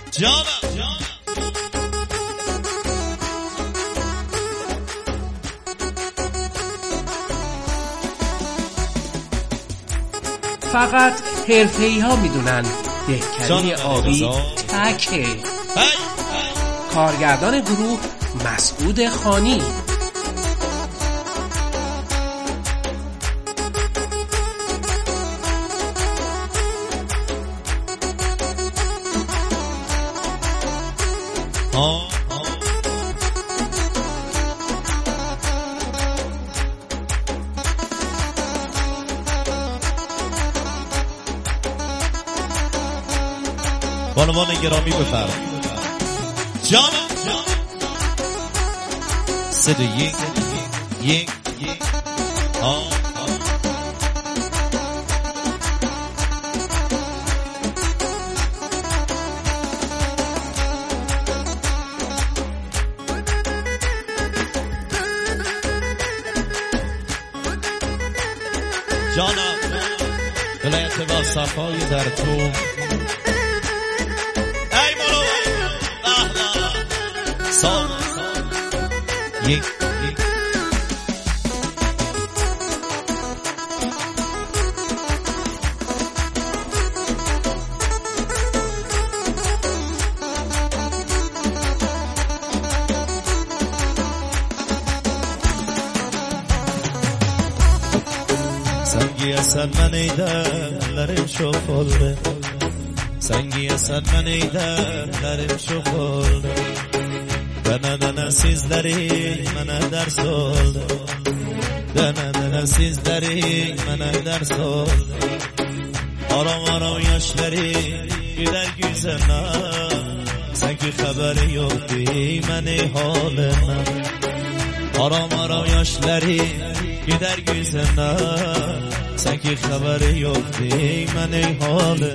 فقط حرفه‌ای ها میدونن دهکده آبی تکه. کارگردان گروه مسعود خانی. بانوان گرامی بفرمایید. جان 3 2 1 جانا ولایت با صفای در تو یک سنگی اصل من ایدن لرم شفالده سنگی اصل من ایدن لرم شفالده دنه sizleri bana ders oldu dene sizleri bana ders oldu aram yaşları gider güzene sanki haberi yok değil meni haline aram yaşları gider güzene sanki haberi yok değil meni haline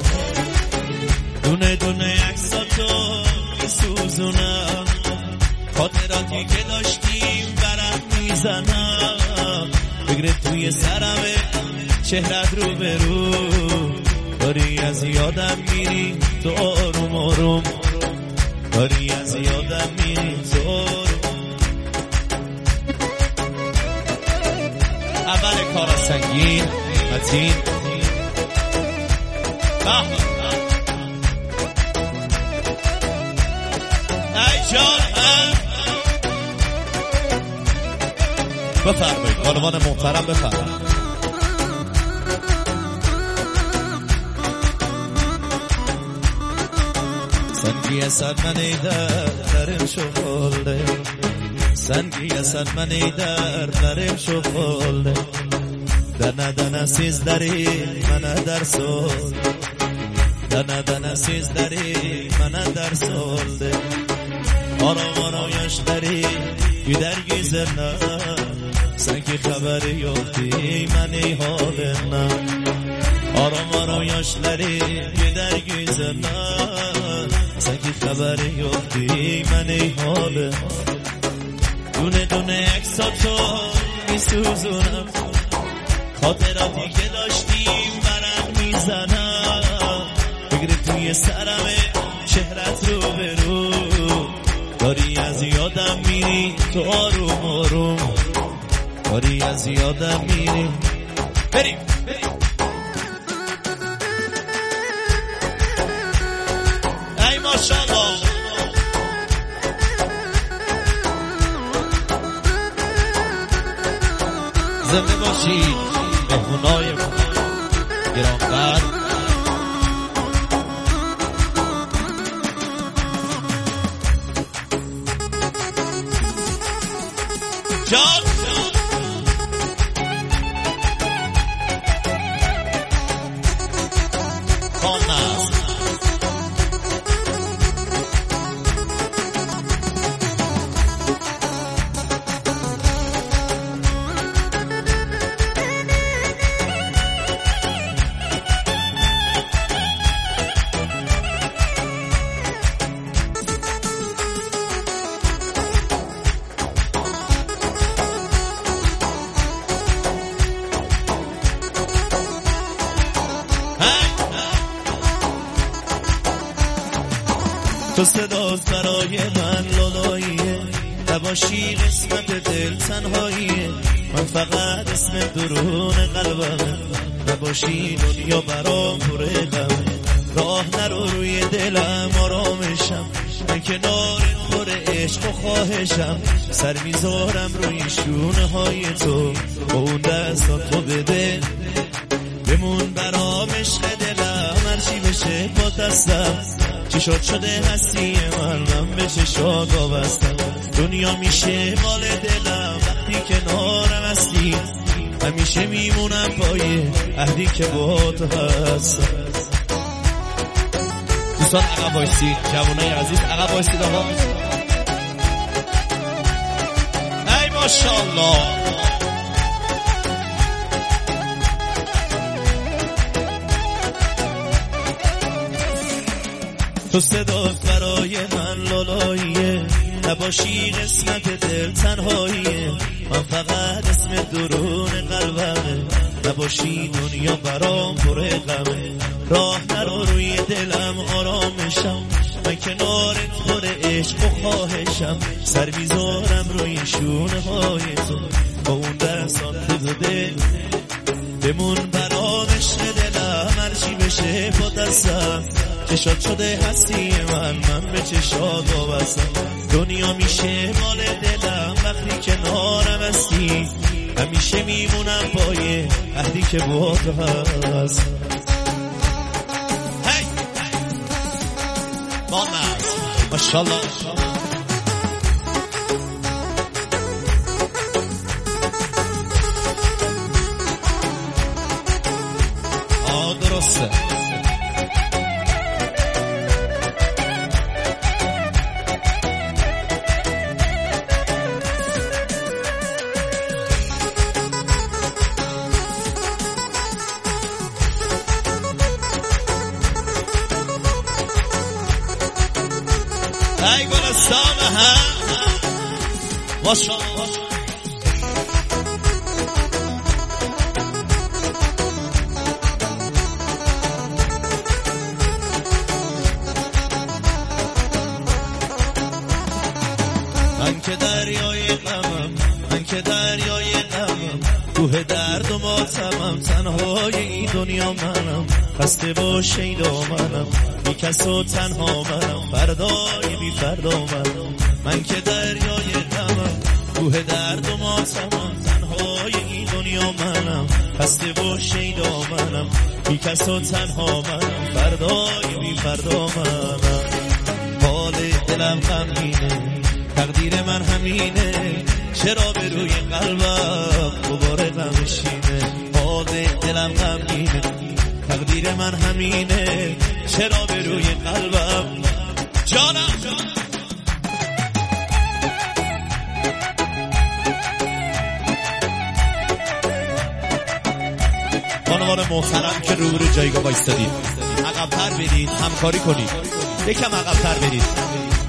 dune aksatı suzuna خاطراتی که داشتیم برم میزنم بگره توی سرمه چهرت رو به رو داری از یادم میری تو آروم آروم داری از یادم میری تو آروم اول کار سنگین متین ای جان بفرمایید بانوان محترم بفرمایید. سنگی اصد من درم شغالده سنگی اصد من درم شغالده دنه sizleri bana ders oldu dene sizleri bana ders oldu ara yaşları gider güzene sanki haberi yok değil meni haline ara yaşları gider güzene sanki haberi yok değil meni haline dune eksatı میسوزونم خاطراتی که داشتیم برم میزنم بگیره توی سرمه چهرت رو به رو داری از یادم میری تو آروم آروم داری از یادم میری بریم ای ماشاءالله زنده باشید مهمونای گرانقدر جان تو صدات برای من لالاییه، نباشی قسمت دل تنهاییه. من فقط اسم درون قلبمه، نباشی دنیا برام پر غمه. راه نرو روی دلم آرامشم، من کنار پر عشق و خواهشم. سر میذارم روی شونه های تو، با اون دستات تو بده بمون برام عشق دلم. هرچی بشه با دستم، چی شده هستی من به چشات وابستم. دنیا میشه مال دلم وقتی کنارم هستی، همیشه میمونم پای عهدی که با تو هستم. دوستان عقب بایستید، جوانای عزیز عقب بایستید آقا. ای ماشاءالله. تو صدات برای من لالاییه، نباشی قسمت دل تنهاییه. من فقط اسم درون قلبمه، نباشی دنیا برام پر غمه. راه نرو روی دلم آرامشم، من کنارت پر عشق و خواهشم. سر میذارم روی شونه های تو، با اون دستان تو بده بمون برام عشق دلم. هرچی بشه با دستم، چشات شده هستی من به چشات وابستم. دنیا میشه مال دلم وقتی کنارم هستی، همیشه میمونم پای عهدی که با تو هست. هی بامز ماشاءالله. درسته. ای گلستان هم ماشاءالله. من که دریای غمم، من که دریای غمم، کوه درد و ماتمم. تنهای این دنیا منم، خسته با شیدا منم، بی کس و تنها منم، فردای بی فردا منم. من که دریای غمم، کوه درد و ماتمم. تنهای این دنیا منم، خسته با شیدا منم، بی کس و تنها منم، فردای بی فردا منم. حال دلم غمگینه، تقدیر من همینه، چرا به روی قلبم دوباره غمشینه. حال دلم غمگینه، تقدیر من همینه، چرا به روی قلبم جانم. خانوان محترم که رو جایگاه بایستادید، عقب‌تر برید، همکاری کنید، یکم عقب‌تر برید.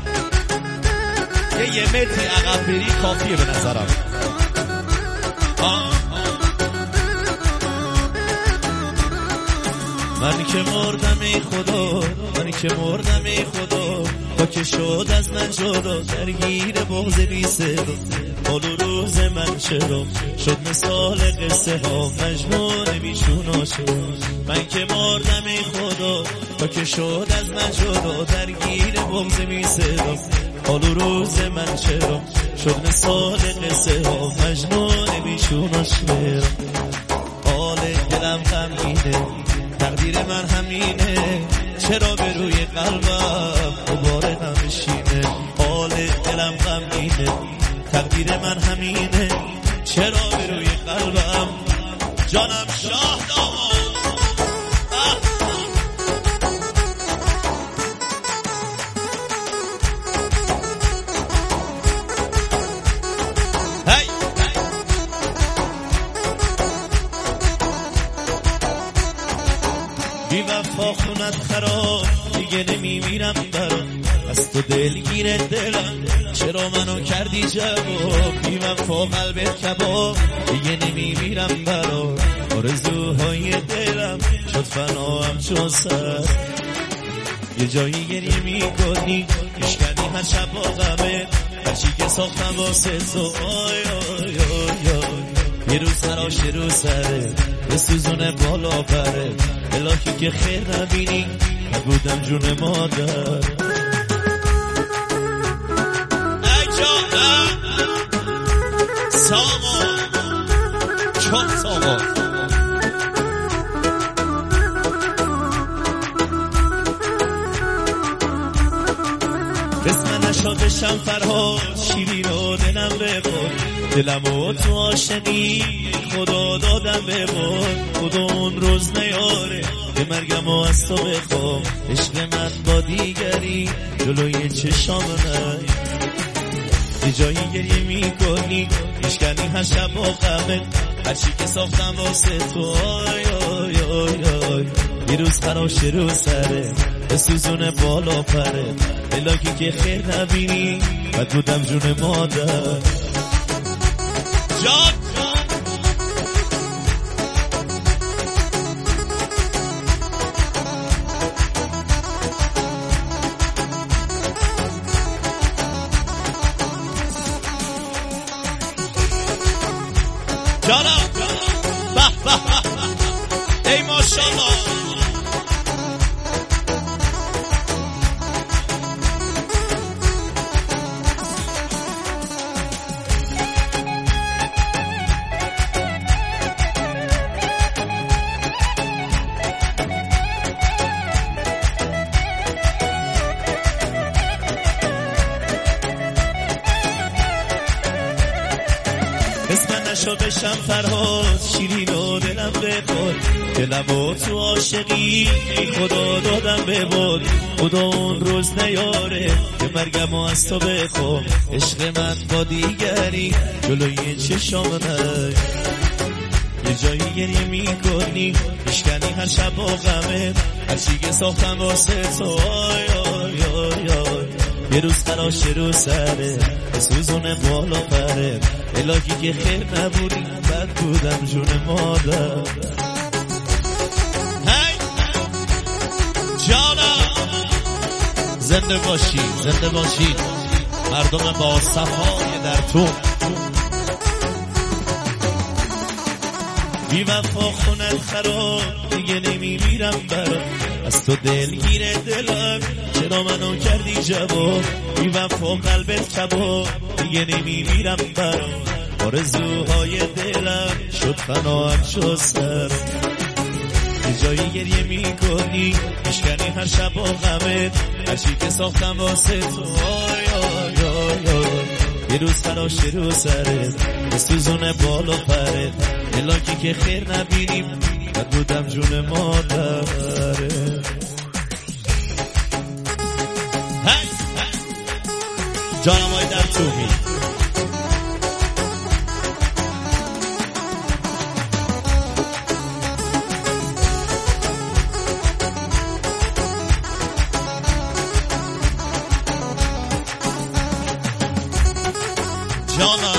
یه متری عقب بری کافیه به نظرم. من که مردم ای خدا، من که مردم ای خدا، تا که شد از من جدا، درگیر بغض بی صدا. حال و روز من چرا شد مثال قصه ها، مجنون بیشونا شد. من که مردم ای خدا، تا که شد از من جدا، درگیر بغض بی صدا. حال و روز من چرا شد مثال قصه ها، مجنون بیشونا شد. حال دلم غمگینه، تقدیر من همینه، چرا به روی قلبم دوباره نمیشینه. حال دلم غمگینه، تقدیر من همینه، چرا به روی قلبم جانم شاه داماد. بی وفا خونت خراب، دیگه نمیمیرم برات، از تو دلگیر دلم، چرا منو کردی جواب. بی وفا قلبت کباب، دیگه نمیمیرم برات، آرزوهای دلم شد فناام چون سر. یه جایی گریه میکنی میشکنی هر شب با غمه هرچی که ساختم واسه تو آی آی آی آی یه روز خراش یه روز سره بسوزونه بالا پره الهی که خیر نبینی نبودم جون مادر ای جانم سامان چون سامان قسم نشا بشم فرهاد شیرین و دلم بخور دلمو تو عاشقی خدا دادم ببار خدا اون روز نیاره به مرگمو از تو بخوام عشق من با دیگری جلوی چشام من یه جایی گریه میکنی میشکنی هر شب با غمه هرچی که ساختم واسه تو آی آی آی آی یه روز خراش یه روز سره بسوزونه بالا پره الهی که خیر نبینی بد بودم جون مادر جان جانم به به ای ماشاءالله قسمت نشو بشم فرهاد شیرین و دلم بخور دلمو تو عاشقی ای خدا دادم ببار خدا اون روز نیاره که مرگمو از تو بخوام عشق من با دیگری جلوی چشام من یه جایی گریه میکنی میشکنی هر شب با غمه هرچی که ساختم واسه تو آی آی آی آی یه روز خراش یه روز سره بسوزونه بالا پره الهی که خیر نبودی بد بودم جون مادر هی جانم زنده باشی زنده باشی مردم با صفای در تو بی وفا خونت خراب دیگه نمیمیرم برات از تو دلگیره دلم چرا منو کردی جواب بی وفا قلبت کباب دیگه نمیمیرم برات آرزوهای دلم شد فناهم شد سر یه جایی گریه میکنی میشکنی هر شب با غمت هرچی که ساختم واسه تو آی آی آی آی یه روز خراش یه روز سرت بسوزونه بالا پرت الهی که خیر نبینیم بد بودم جون مادره جانم های در تومی جانم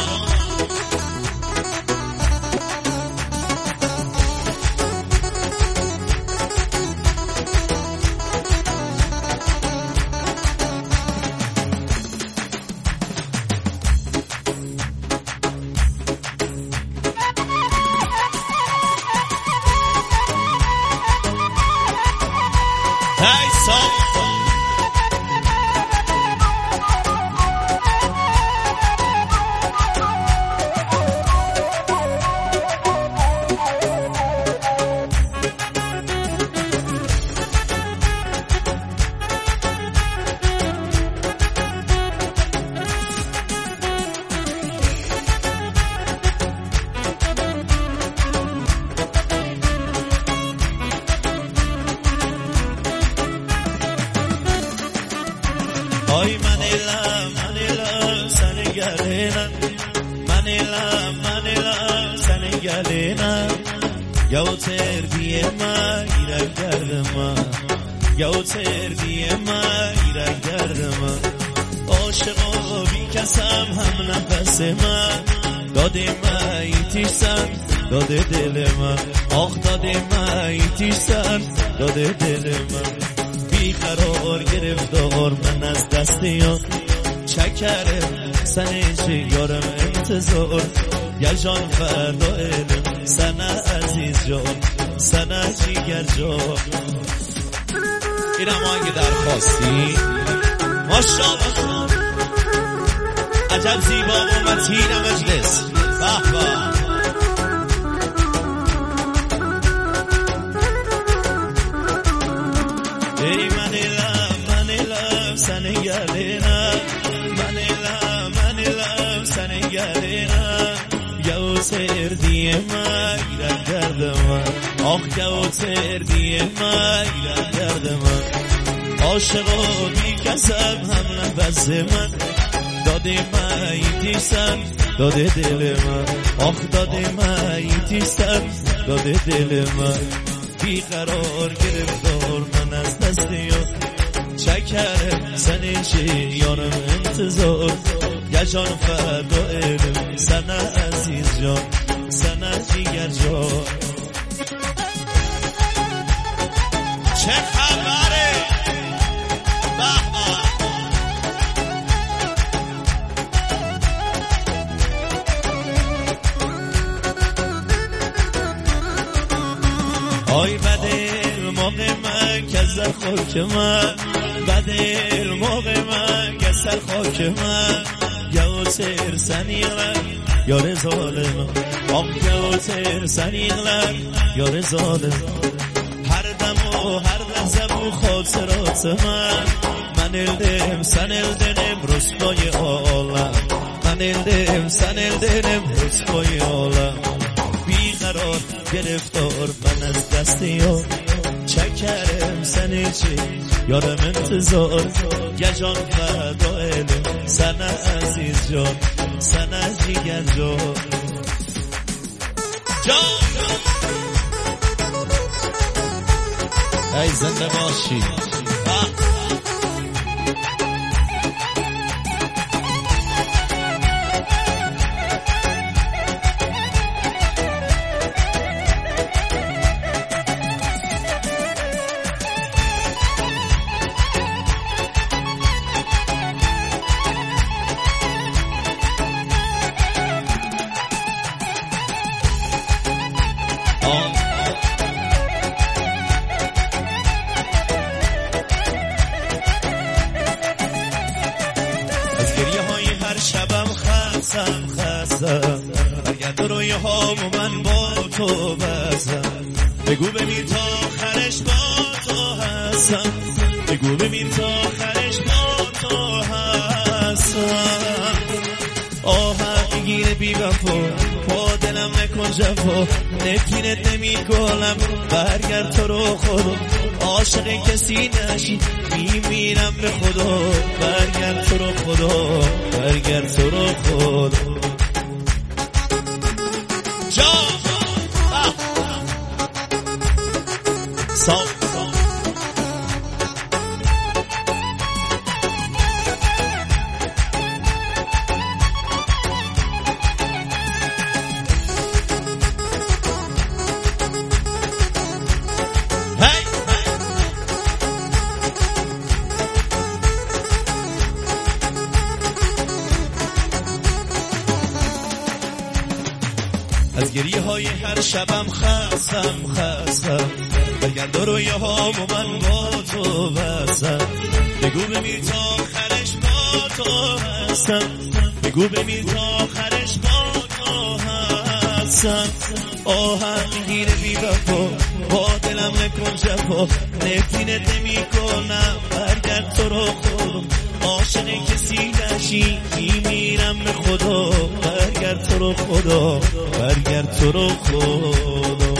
Hey, son. Ay Manila sana gelena Manila sana gelena Yav terbiyema irak gardama Yav terbiyema irak gardama Aşığa bir kasam ham nefesime Dade ma itişsen dade dilime Ah dade ma itişsen dade dilime بیقرار گرفتار من از دست یار چکره سنجی یارم انتظار یا جان فردا علم سنه عزیز جان سنه جیگر جان این هم اگه درخواستی ماشاءالله عجب زیبا و متین مجلس بحبا ای من لب سنگلینا من لب سنگلینا گو سردی من ایران گرد من آخ گو سردی من ایران گرد من عاشقا بی کسب هم نبز من داده مایتی سن داده دل من آخ داده مایتی سن داده دل من بیقرار گرفتار من از دست یار چکره سنشی یارم انتظار یا جان فردا علم سنه عزیز جان سنه جیگر جان چه خبره آی بدل موقع من کسر خاک من بدل موقع من کسر خاک من گو سر سنیغلر یار ظالم آم گو سر سنیغلر یار ظالم هر دم و هر لحظه و خاطرات من الدم سن الدنم رسوای عالم من الدم سن الدنم رسوای عالم بیقرار گرفتار من از دست یار چکرم سنه چی یارم انتظار یا جان فردا علم سنه عزیز جان سنه جیگر جان ای زنده باشی شبم خستم برگرد روی هامو من با تو بستم بگو بمیر تا آخرش با تو هستم بگو بمیر تا آخرش با تو هستم آهت میگیره بی وفا با دلم نکن جفا نفرینت نمی کنم برگرد تو رو خدا عاشق کسی نشی میمیرم به خدا برگرد تو رو خدا برگرد تو رو خدا جا از گریه های هر شبم خستم برگرد روی هامو من با تو بستم بگو بمیر تا آخرش با تو هستم بگو بمیر تا آخرش با تو هستم آهن میگیره بی وفا با دلم نکن جفا نفرینت نمی کنم برگرد تو رو خدا عاشق کسی نشی میمیرم به خدا برگرد تو رو خدا برگرد تو رو خدا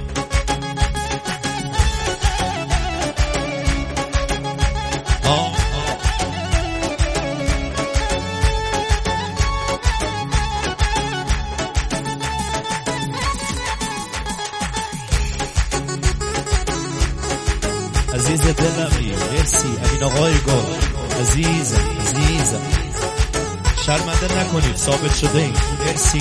عزیز دلمی مرسی امین آقای گل عزیزم شرمنده نکنید ثابت شده این مرسی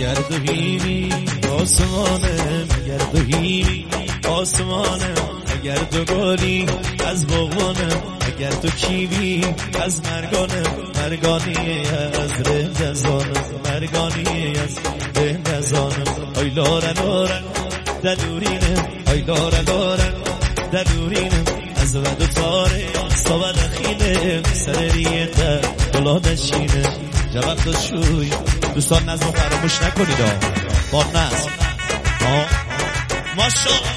اگر تو هیمی آسمانم، اگر تو هیمی آسمانم، اگر تو گلی از بغوانم، اگر تو کیوی از مرگانم، مرگانی از رندزانم، مرگانی از رندزانم. ای لاره لاره دلورینم، ای لاره لاره دلورینم، از ود و تاره صبح دخینم، سریعه دلا دشینم. جواب داد شوی دوستان نظم فراموش نکنید با نظم ماشاءالله.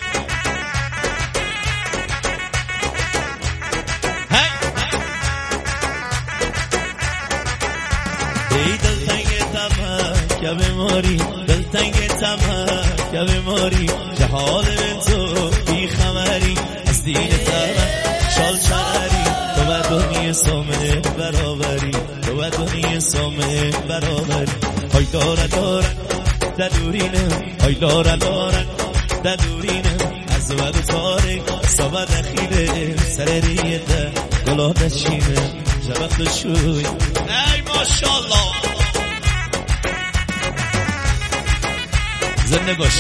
ای دلتنگ تمه که بماری، دلتنگ تمه که بماری، جهال تو بی خمری، از دین تمه شال چهری، تو و دنیا سامه برابری، تو و دنیا سامه برابری. های داره داره دلورینم، های داره داره دلورینم، از ود تاریک صبح دخیله سریعه گلا نشینه. جواب شوی ای ماشاءالله زنده باش.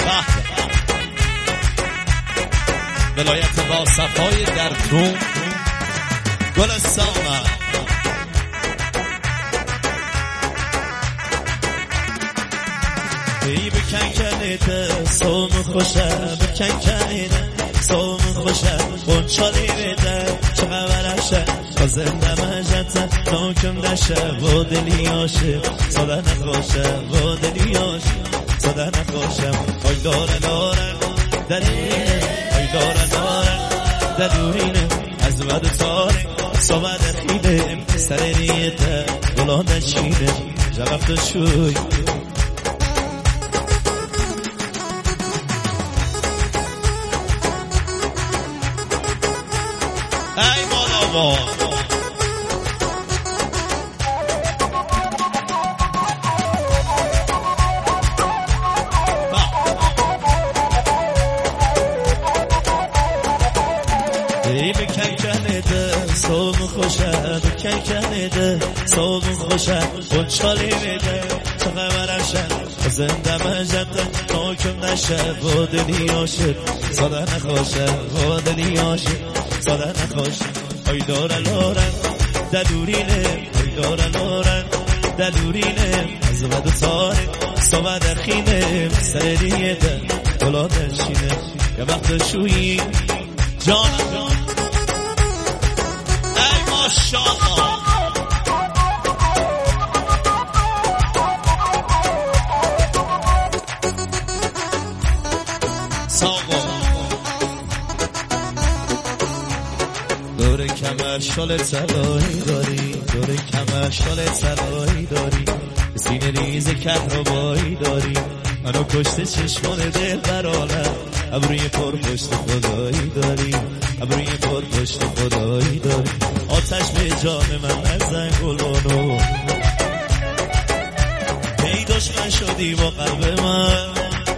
ولایت با صفای در تون گلستان. ای بکن کنیده سوم خوشه، بکن کنیده سوم خوشه، بونچالی بیده چقبرشه، زنده مجده ناکم دشه و دلی عاشق ساده نخوشه، و دلی عاشق ساده نخوشه. ای داره داره دلورینه، ای داره داره دلورینه، از ود تاره صبح دخیله سریعه گلا نشینه. جواب داد شوی ای مالا ای بکن کنیده سوم خوشه، بکن کنیده سوم خوشه، بونچالی بیده چقبرشه، زنده مجده ناکم نشه و دلی عاشق ساده نخوشه، و دلی عاشق ساده نخوشه. ای داره لاره دلورینه، ای داره لاره دلورینه، از ود تاره صبح دخینه سریعه گلا نشینه. یه وقت شویی جانم ای ماشاءالله. دور کمر شال طلایی داری، دور کمر شال طلایی داری، سینه ریز کهربایی داری، منو کشته چشمان دل برالم، ابروی پر پشت خدایی داری، ابروی پر پشت خدایی داری. آتش به جان من نزن گلبانو، ای دشمن شدی با قلب من،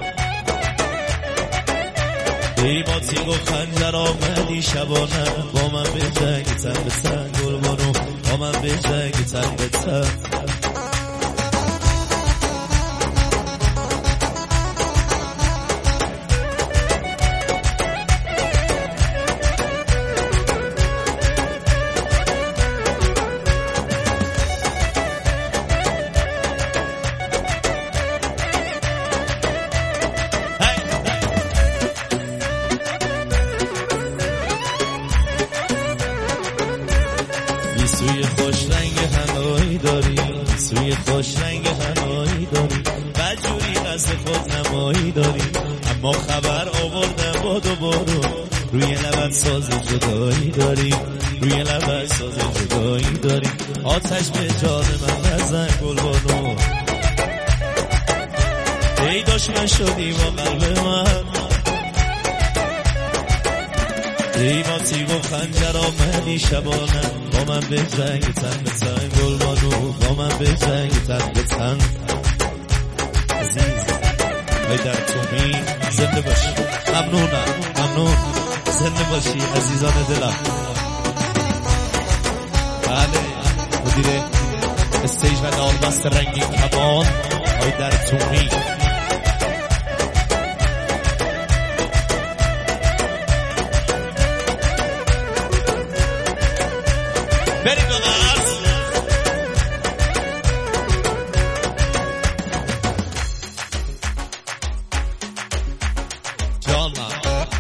ای با تیغ و خنجر آمدی شبانه، با من به جنگ تن به تن گلبانو، با من به جنگ تن به تن. سوی خوش رنگ هنایی داری، سوی خوش رنگ هنایی داری، بدجوری قصد خود نمایی داری، اما خبر آوردم بادو بادو، روی لبت ساز جدایی داری، روی لبت ساز جدایی داری. آتش به جان من نزن گلبانو، ای دشمن شدی با قلب من، ای با تیغ و خنجر آمدی شبانه، با من به جنگ تن به تن گلبانو، با من به جنگ تن به تن. عزیز ای در تومی زنده باشی، ممنونم ممنون، زنده باشی عزیزان دلم. بله مدیر استیج و نالبست رنگین کمان آقای آقای در تومی بریم بغاز جانا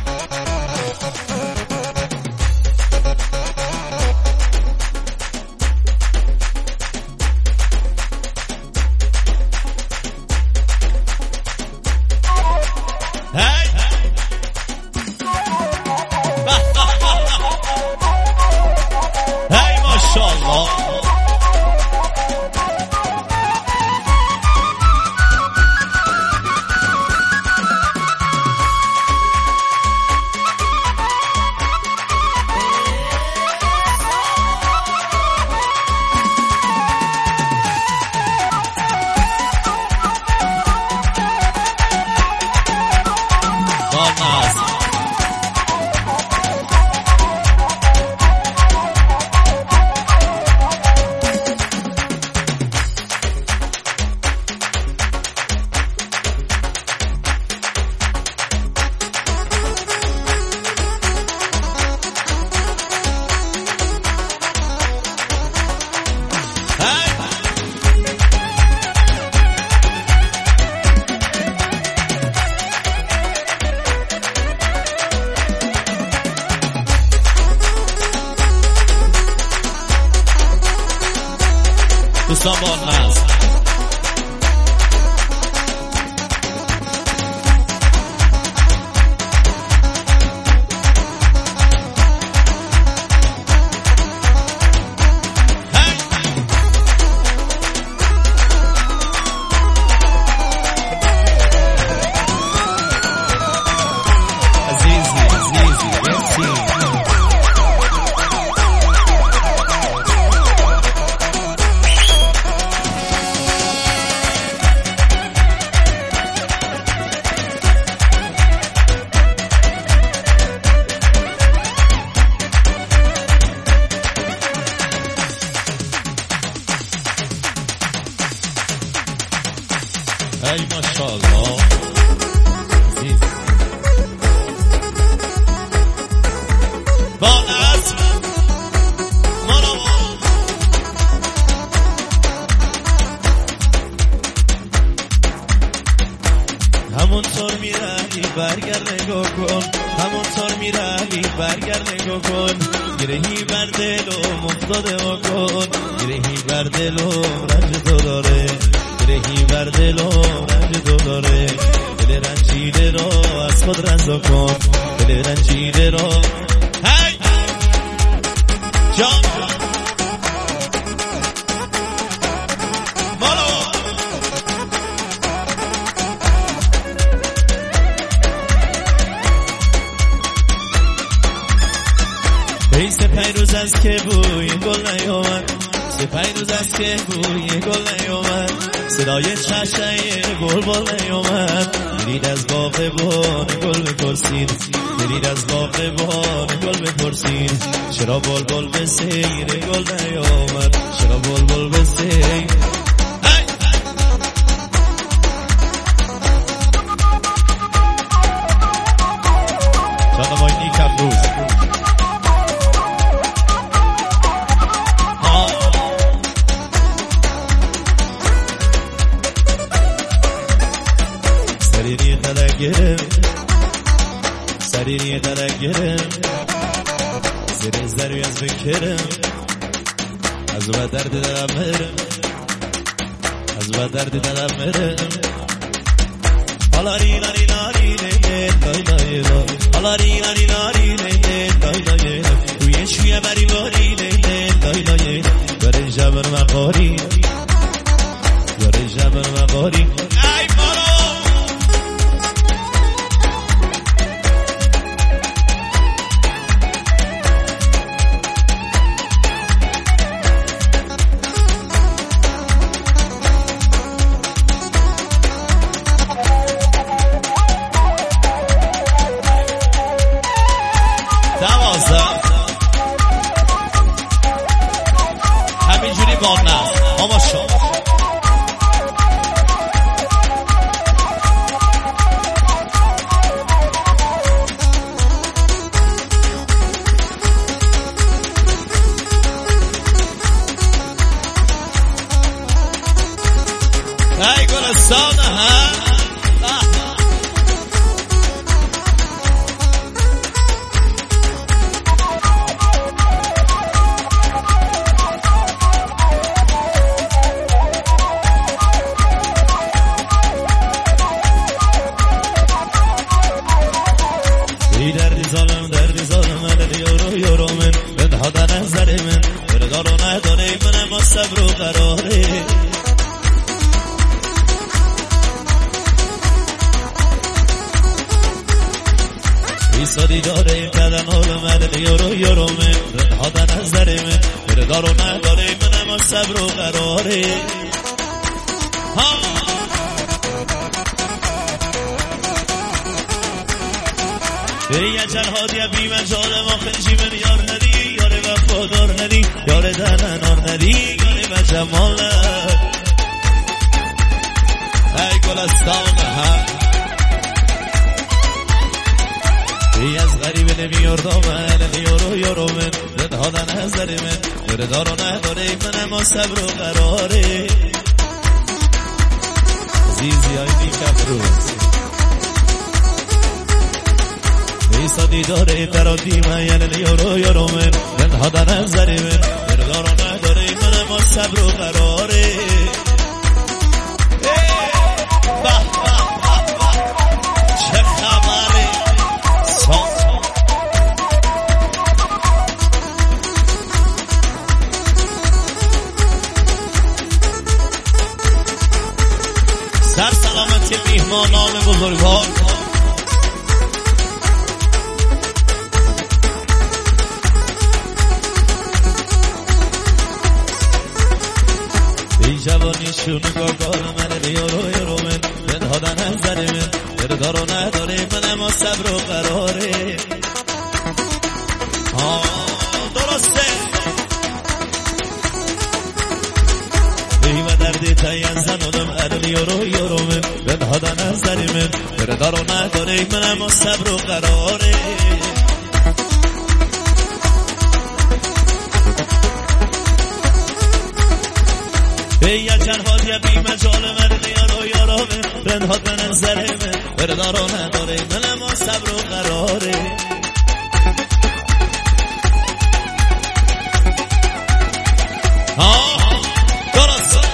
دوستان بانمز ای ماشاءالله با نظم همونطور میرهی برگرد نگاه کن همونطور میرهی برگرد نگاه کن گرهی بر دلم افتاده کن گرهی بر دلم رنج تو داره گرهی بر دلم رنج تو داره دل رنجیده را از خود رنجا کن دل رنجیده را هی جان سه پنج روز از که بوی گل نیامد سه پنج روز از که بوی گل نیامد صدای چشای بلبل نیامد دلید از باغبان گل بپرسید دلید از باغبان گل بپرسید چرا بلبل به سیر گل نیامد چرا بلبل به سیر چاقمایی کبروز سریری دلک گرم زیر زروی از بکرم از و درد دلم مرم از و درد دلم مرم حالا ری لاری لاری لای لای حالا ری لاری لاری لای لای توی شویه بری باری لای لای داره جبر مقاری داره جبر مقاری ای بارو همینجوری بانه اما شما صبر و قراره ایسادی داره این قدم حال مدن یورو من ردها در نظر من بردار و نداره من اما صبر و قراره ای اجل هادی بی مجال ما خنجی من یار ندی یار وفادار ندی یار دهنار ندی یار بجمال ای گلستان هم ای از غریب نمیاردم من یورو من ردها در نظر من بردار و نداره من اما صبر و قراره زیزی های بی کفروز ایسادی داره برادی من یورو من ردها در نظر من بردار و نداره من اما صبر و قراره چه خبره سر سلامتی میهمانان بزرگوار ای جوانیشون گاگار من یورو من ردها در نظر من بردار و نداره من اما صبر و قراره درسته ای و دردی تاین زنونم یورو من ردها در نظر من بردار و نداره من اما صبر و قراره ای اجل هادی بی مجال من یورو من ردها در نظر من بردار و نداره من اما صبر و قراره درست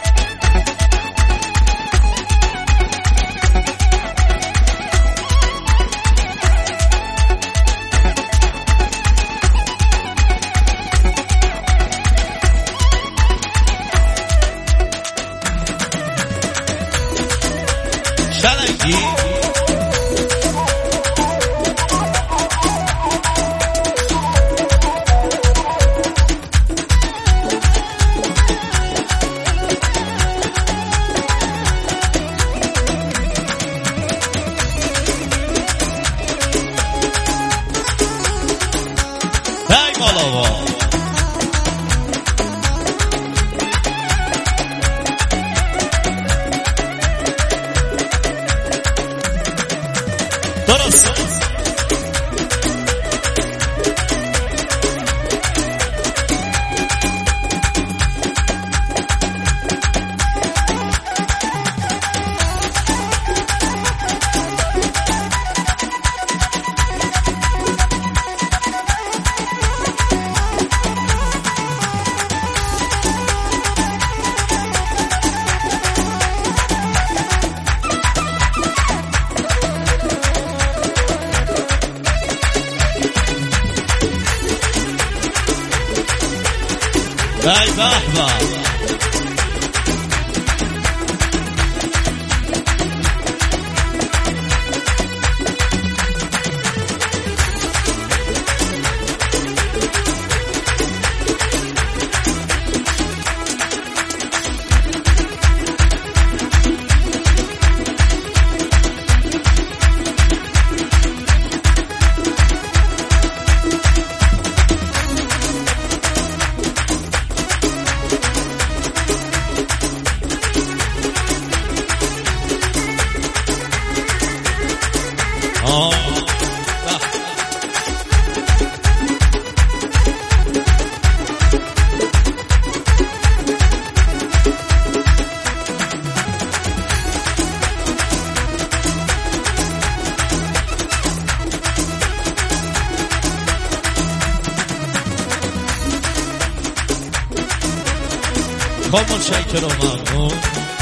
شلنگی ای مالاوا درست ای بحبه خب متشکرم ممنون.